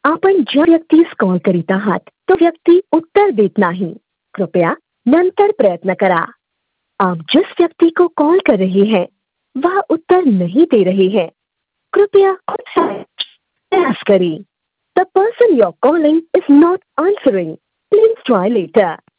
आपण ज्या व्यक्तीस कॉल करीत आहात तो व्यक्ती उत्तर देत नाही. कृपया नंतर प्रयत्न करा. आप जिस व्यक्ति को कॉल कर रहे हैं वह उत्तर नहीं दे रहे हैं. कृपया खुद से प्रयास करें. The person you're calling is not answering. Please try later.